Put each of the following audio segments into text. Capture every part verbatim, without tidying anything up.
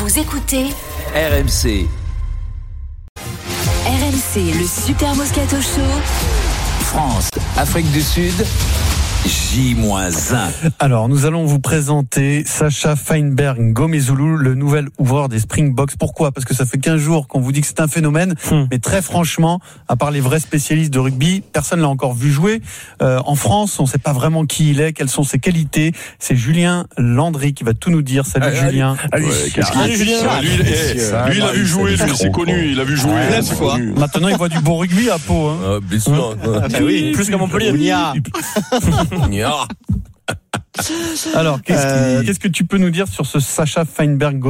Vous écoutez R M C. R M C, le Super Moscato Show. France, Afrique du Sud, J un. Alors, nous allons vous présenter Sacha Fainberg-Ngomezulu, le nouvel ouvreur des Springboks. Pourquoi ? Parce que ça fait quinze jours qu'on vous dit que c'est un phénomène, hum. mais très franchement, à part les vrais spécialistes de rugby, personne l'a encore vu jouer. Euh, en France, on ne sait pas vraiment qui il est, quelles sont ses qualités. C'est Julien Landry qui va tout nous dire. Salut allez, Julien. Allez, allez, ouais, Salut Julien. Ah, lui, eh, lui, il a vu jouer, lui, c'est connu. Il a vu jouer. Ouais, c'est connu. Maintenant, il voit du beau rugby à Pau. Hein. Euh, bien sûr. Ah, bah oui, plus qu'à Montpellier. Alors, qu'est-ce, euh... qu'est-ce que tu peux nous dire sur ce Sacha Fainberg-Ngomezulu ?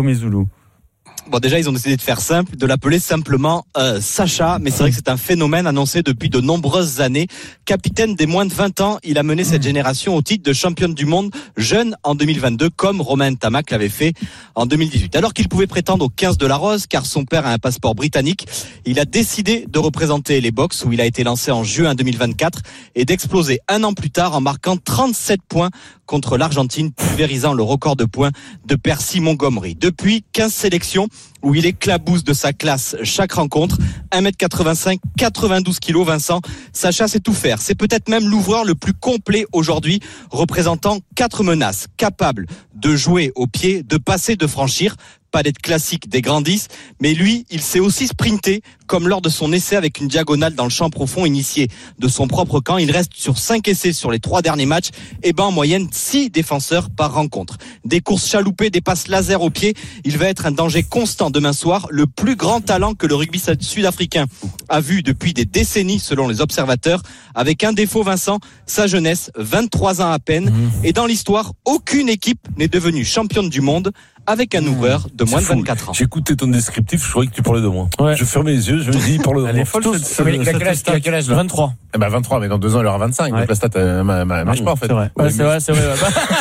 Bon, déjà, ils ont décidé de faire simple, de l'appeler simplement euh, Sacha, mais c'est vrai que c'est un phénomène annoncé depuis de nombreuses années. Capitaine des moins de vingt ans, il a mené cette génération au titre de championne du monde jeune en deux mille vingt-deux, comme Romain Ntamak l'avait fait en deux mille dix-huit. Alors qu'il pouvait prétendre au quinze de la Rose, car son père a un passeport britannique, il a décidé de représenter les Boks, où il a été lancé en juin deux mille vingt-quatre, et d'exploser un an plus tard en marquant trente-sept points contre l'Argentine, pulvérisant le record de points de Percy Montgomery. Depuis quinze sélections, où il éclabousse de sa classe chaque rencontre, un mètre quatre-vingt-cinq, quatre-vingt-douze kilos, Vincent. Sacha sait tout faire. C'est peut-être même l'ouvreur le plus complet aujourd'hui, représentant quatre menaces, capable de jouer au pied, de passer, de franchir. Pas d'être classique des grands dix, mais lui, il sait aussi sprinter, comme lors de son essai avec une diagonale dans le champ profond initié de son propre camp. Il reste sur cinq essais sur les trois derniers matchs, et ben en moyenne six défenseurs par rencontre. Des courses chaloupées, des passes laser au pied, il va être un danger constant demain soir, le plus grand talent que le rugby sud-africain a vu depuis des décennies selon les observateurs, avec un défaut, Vincent, sa jeunesse, vingt-trois ans à peine, mmh. et dans l'histoire, aucune équipe n'est devenue championne du monde avec un ouvreur de moins de vingt-quatre ans. J'ai écouté ton descriptif, je croyais que tu parlais de moi. Ouais. Je fermais les yeux, je me dis, il parle de moi. Elle est folle, cette, cette, mais il a quel âge, il a quel âge là vingt-trois. Eh ben vingt-trois, mais dans deux ans, il aura vingt-cinq. Ouais. Donc la stat, elle marche oui, pas, en fait. C'est vrai. Ouais, ouais, c'est vrai, c'est vrai.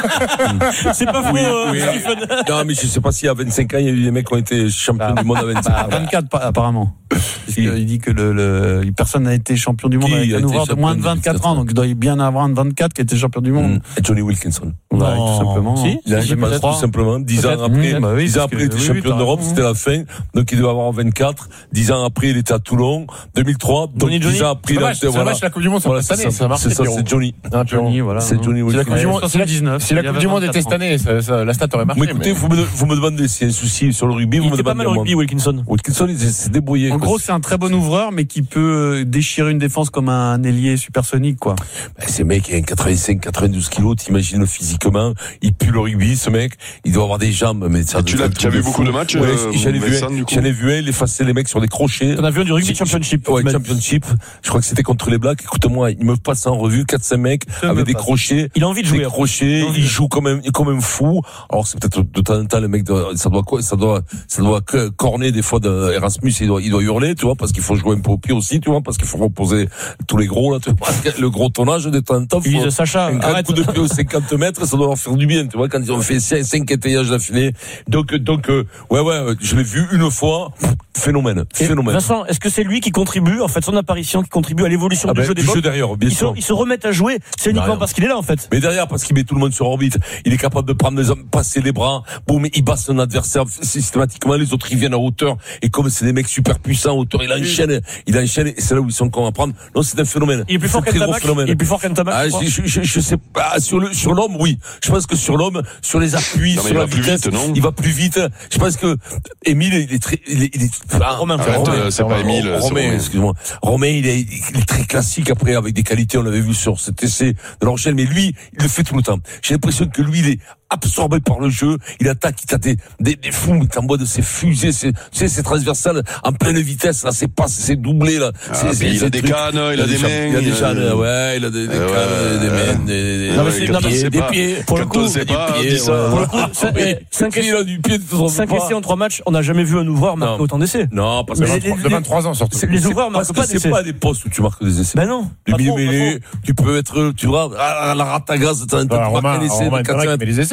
C'est pas fou, oui, euh, oui, Stephen. Non, mais je sais pas si à vingt-cinq ans, il y a eu des mecs qui ont été champions bah, du monde à vingt-cinq ans. Bah, vingt-quatre, apparemment. Parce qu'il dit que le, le, personne n'a été champion du monde qui avec un ouvreur de moins de vingt-quatre ans, donc il doit bien avoir un vingt-quatre qui était champion du monde. Et Johnny Wilkinson. Ouais, tout simplement. Si, il a pas tout simplement. Dix ans après, bah oui, dix ans après, il était oui, champion oui, d'Europe, c'était la fin. Donc il devait avoir vingt-quatre. Dix ans après, il était à Toulon. deux mille trois. Donc dix ans après, il a été, voilà. C'est la Coupe du Monde, cette année. C'est ça, c'est Johnny. Johnny, voilà. C'est Johnny Wilkinson. C'est la Coupe du Monde. Si la Coupe du Monde était cette année, la stat aurait marché. Mais écoutez, vous me demandez s'il y a un souci sur le rugby, vous me demandez. Il était pas mal au rugby, Wilkinson. Wilkinson, il s'est débrouillé. En gros, c'est un très bon ouvreur, mais qui peut déchirer une défense comme un ailier supersonique, quoi. Ben, ces mecs, il a un quatre-vingt-cinq, quatre-vingt-douze kilos, t'imagines physiquement, il pue le rugby, ce mec, il doit avoir des jambes, mais ça. Tu l'as, tu as vu beaucoup de matchs, ouais, euh, j'en ai vu, j'en ai vu un, il effaçait les mecs sur des crochets. T'en as vu un du rugby championship. Ouais, championship. Je crois que c'était contre les Blacks. Écoute-moi, il me passe en revue quatre cinq mecs avec des crochets. Il a envie de jouer. Des crochets, il joue comme un, comme un fou. Alors, c'est peut-être de temps en temps, le mec, ça doit quoi, ça doit, ça doit corner des fois de Erasmus, il doit, il doit hurler, tu vois, parce qu'il faut jouer un peu au pied aussi, tu vois, parce qu'il faut reposer tous les gros, là, tu vois, le gros tonnage de temps en temps. Il dit Sacha, un grand coup de pied aux cinquante mètres, ça doit leur faire du bien, tu vois, quand ils ont fait cinq étayages d'affilée. Donc, donc, euh, ouais, ouais, je l'ai vu une fois, phénomène, et phénomène. Vincent, est-ce que c'est lui qui contribue, en fait, son apparition qui contribue à l'évolution ah du ben, jeu des du Boks? jeu derrière, bien ils sûr. Se, ils se remettent à jouer, c'est uniquement derrière. Parce qu'il est là, en fait. Mais derrière, parce qu'il met tout le monde sur orbite. Il est capable de prendre les hommes, passer les bras, boum, il bat son adversaire systématiquement, les autres ils viennent à hauteur, et comme c'est des mecs super puissants à hauteur, il enchaîne, il enchaîne, et c'est là où ils sont cons à prendre. Non, c'est un phénomène. Il est plus fort qu'un Ntamak. Il est plus fort qu'un Ntamak. Ah, je, je, je, je sais pas, sur le, sur l'homme, oui. Je pense que sur l'homme, sur les appuis, non, sur la vitesse, vite, il va plus vite. Je pense que, Émile, il est très, il est, il est, ah, Romain, arrête, Romain, euh, c'est pas Émile, Romain, excuse-moi. Romain, il est, il est très classique après, avec des qualités, on l'avait vu sur cet essai de La Rochelle, mais lui, il le fait tout le temps. J'ai l'impression que lui, il est absorbé par le jeu, il attaque, il t'a des, des, des fous, il t'envoie de ses fusées, c'est, tu sais, c'est transversal, en pleine vitesse, là, c'est pas, c'est doublé, là. Ah, c'est, c'est, il c'est a des trucs. cannes, il a des mains. Il a des cannes, ouais, il a des, des euh, cannes, des ouais. mains, des, des, non, mais des, c'est, des non, pieds, des pas, pieds. Pour le coup, c'est pas, pieds, ça. Ouais. Pour le coup, cinq essais en trois matchs, on n'a jamais vu un ouvreur marquer autant d'essais. Non, parce que de vingt-trois ans, surtout. Les ouvreurs marquent pas d'essais. C'est pas des postes où tu marques des essais. Ben non. Du milieu mêlé, tu peux être, tu vois, à la rate à gaz, t'as un marqué un essai de quatre. Mais les essais,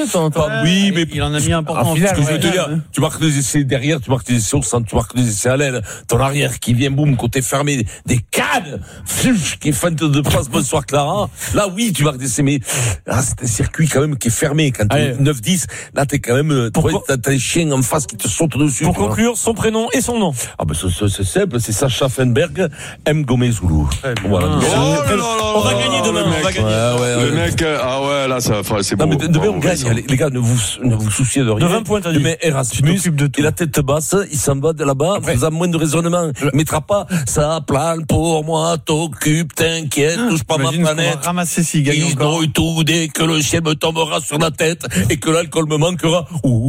de temps en temps. Oui, mais il en a mis un important. En finale, ce que je veux ouais. te dire, tu marques des essais derrière, tu marques des essais au centre, tu marques des essais à l'aile, ton arrière qui vient, boum, côté fermé, des cannes, pfff, qui est feinte de passe, bonsoir Clara. Là, oui, tu marques des essais, mais là, c'est un circuit quand même qui est fermé. Quand tu es neuf dix, là, t'es quand même, tu vois, t'as, t'as les chiens en face qui te sautent dessus. Pour conclure, son prénom et son nom. Ah, ben, c'est, c'est simple, c'est Sacha Feinberg, M. Gomezoulou. Voilà. Oh là là, on va gagner demain, on va gagner. Ouais, ouais, Le ouais. mec, ah ouais, là, ça, c'est beau. Non, mais demain, on gagne. Les, les gars, ne vous, ne vous souciez de rien. De vingt points, t'as dit. Demain, Erasmus, il a tête basse, il s'en va de là-bas, Après. vous avez moins de raisonnement. Il mettra pas, ça plane pour moi, t'occupe, t'inquiète, touche pas ma J'imagine qu'on va planète. ramasser s'il gagne Il encore. nouille tout dès que le chien me tombera sur la tête et que l'alcool me manquera.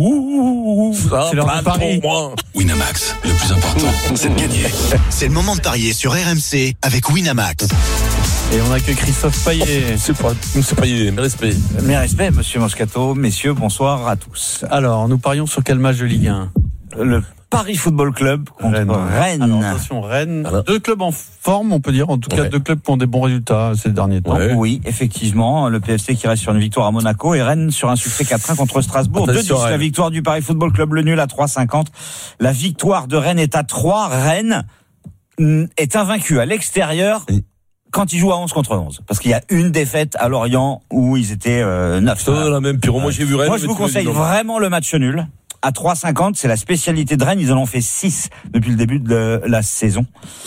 Ouh, ça C'est l'heure de plane Paris. pour moi. Winamax, le plus important, c'est de gagner. C'est le moment de parier sur R M C avec Winamax. Et on a que Christophe Payet. C'est pas, c'est pas, mes respects. Mes respects, monsieur Moscato. Messieurs, bonsoir à tous. Alors, nous parions sur quel match de Ligue un? Le Paris Football Club contre Rennes. Rennes. Alors, attention, Rennes. Alors. Deux clubs en forme, on peut dire. En tout cas, Ouais. deux clubs qui ont des bons résultats ces derniers temps. Ouais. Oui, effectivement, le P F C qui reste sur une victoire à Monaco et Rennes sur un succès quatre un contre Strasbourg. deux dix, Attention, la Rennes. victoire du Paris Football Club, le nul à trois cinquante. La victoire de Rennes est à trois. Rennes mm, est invaincu à l'extérieur Oui. quand ils jouent à onze contre onze. Parce qu'il y a une défaite à Lorient où ils étaient euh, neuf. C'est la même pire. Moi, j'ai vu Rennes. Moi, je mais vous tu me dis conseille non. vraiment le match nul. À trois cinquante, c'est la spécialité de Rennes. Ils en ont fait six depuis le début de la saison.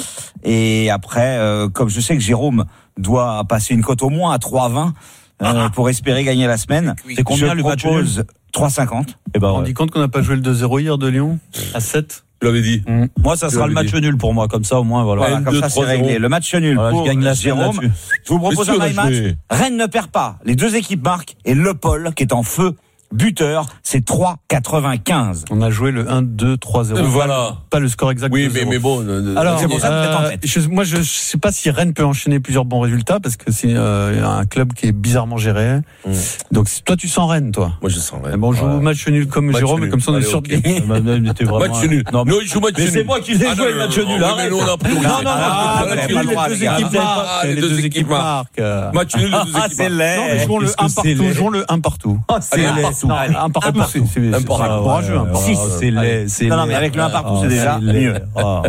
Et après, euh, comme je sais que Jérôme doit passer une cote au moins à trois vingt euh, pour espérer gagner la semaine, C'est combien je le match propose trois cinquante. Eh ben, On ouais. dit compte qu'on n'a pas joué le deux zéro hier de Lyon à sept. Tu l'avais dit. Moi, ça Tu sera le l'avais match dit. nul pour moi, comme ça, au moins, voilà. Voilà, un, comme deux, ça c'est trois, réglé. zéro. Le match nul Voilà, pour je gagne la semaine Jérôme. là-dessus. Je vous propose Mais un sûr, my match. joué. Rennes ne perd pas. Les deux équipes marquent et Le Paul, qui est en feu, buteur, c'est trois quatre-vingt-quinze. On a joué le un deux trois zéro. Euh, voilà. Pas le score exact. Oui, de mais, zéro. mais bon. euh, Alors, c'est pour ça que vous êtes en euh, tête. je, moi, je, je sais pas si Rennes peut enchaîner plusieurs bons résultats parce que c'est euh, un club qui est bizarrement géré. Mm. Donc, toi, tu sens Rennes, toi. moi, je sens Eh Rennes. ben, on joue Ouais. match nul comme Match Jérôme, nul. et comme ça, on est Allez, sûr ok. de gagner. Bah, non, il était vraiment- Match nul. Non, mais- Non, il joue match Mais nul. c'est moi qui l'ai Ah, joué, non, le match non, nul, non, arrête. mais nous, on a pris au Non, jeu. non, non, Ah, non, vous non, n'avez non, pas le droit, les les deux gars. équipes marquent. Ah, les deux équipes marquent. euh. Match nul, les deux Ah, équipes c'est marquent. laid. Non, mais jouons le Qu'est-ce que un c'est partout. laid. Jouons le un partout. Ah, c'est Allez, un laid. partout. Allez, Un partout, un c'est c'est- c'est partout. courageux. Un partout. Six. C'est laid, c'est Non, non, laid. mais avec le un partout, Ah, c'est déjà laid. mieux. Ah.